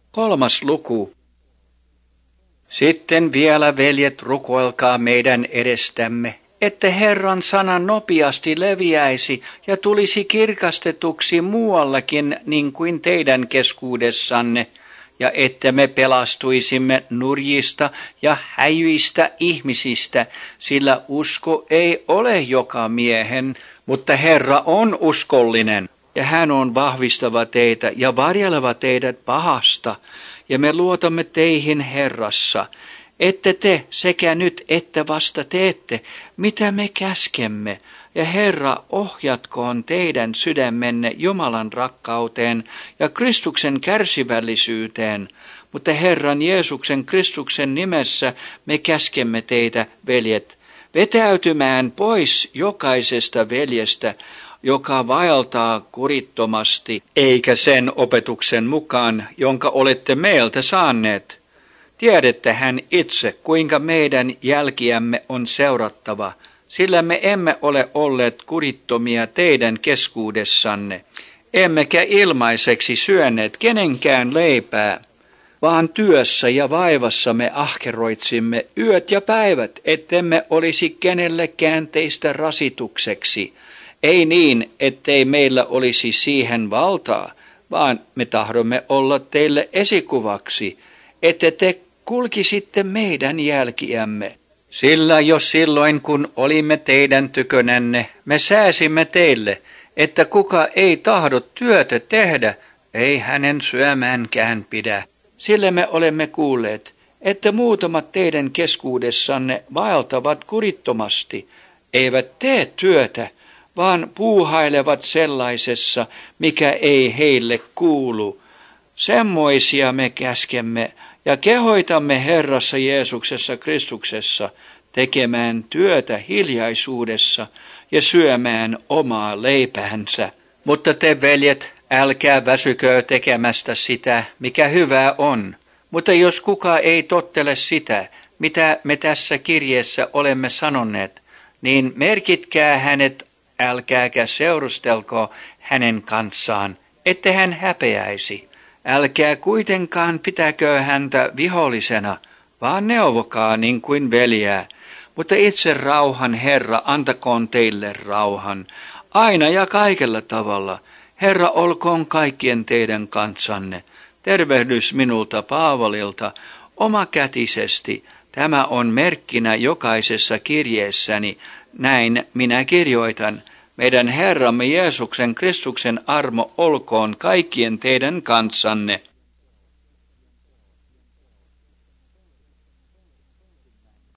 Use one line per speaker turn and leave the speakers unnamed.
3. luku. Sitten vielä, veljet, rukoilkaa meidän edestämme, että Herran sana nopeasti leviäisi ja tulisi kirkastetuksi muuallakin niin kuin teidän keskuudessanne, ja että me pelastuisimme nurjista ja häijyistä ihmisistä, sillä usko ei ole joka miehen, mutta Herra on uskollinen, ja hän on vahvistava teitä ja varjeleva teidät pahasta, ja me luotamme teihin Herrassa, että te sekä nyt että vasta teette, mitä me käskemme, ja Herra ohjatkoon teidän sydämenne Jumalan rakkauteen ja Kristuksen kärsivällisyyteen, mutta Herran Jeesuksen Kristuksen nimessä me käskemme teitä, veljet, vetäytymään pois jokaisesta veljestä, joka vaeltaa kurittomasti, eikä sen opetuksen mukaan, jonka olette meiltä saaneet. Tiedettehän itse, kuinka meidän jälkiämme on seurattava, sillä me emme ole olleet kurittomia teidän keskuudessanne, emmekä ilmaiseksi syöneet kenenkään leipää, vaan työssä ja vaivassa me ahkeroitsimme yöt ja päivät, ettemme olisi kenellekään teistä rasitukseksi. Ei niin, ettei meillä olisi siihen valtaa, vaan me tahdomme olla teille esikuvaksi, että te kulkisitte meidän jälkiämme. Sillä jos silloin, kun olimme teidän tykönänne, me sääsimme teille, että kuka ei tahdo työtä tehdä, ei hänen syömäänkään pidä. Sillä me olemme kuulleet, että muutamat teidän keskuudessanne vaeltavat kurittomasti, eivät tee työtä, vaan puuhailevat sellaisessa, mikä ei heille kuulu. Semmoisia me käskemme ja kehoitamme Herrassa Jeesuksessa Kristuksessa tekemään työtä hiljaisuudessa ja syömään omaa leipäänsä. Mutta te, veljet, älkää väsykö tekemästä sitä, mikä hyvää on. Mutta jos kuka ei tottele sitä, mitä me tässä kirjeessä olemme sanoneet, niin merkitkää hänet, älkääkä seurustelko hänen kanssaan, ette hän häpeäisi. Älkää kuitenkaan pitäkö häntä vihollisena, vaan neuvokaa niin kuin veljää. Mutta itse rauhan Herra antakoon teille rauhan, aina ja kaikella tavalla. Herra olkoon kaikkien teidän kanssanne. Tervehdys minulta Paavalilta omakätisesti. Tämä on merkkinä jokaisessa kirjeessäni. Näin minä kirjoitan. Meidän Herramme Jeesuksen Kristuksen armo olkoon kaikkien teidän kanssanne.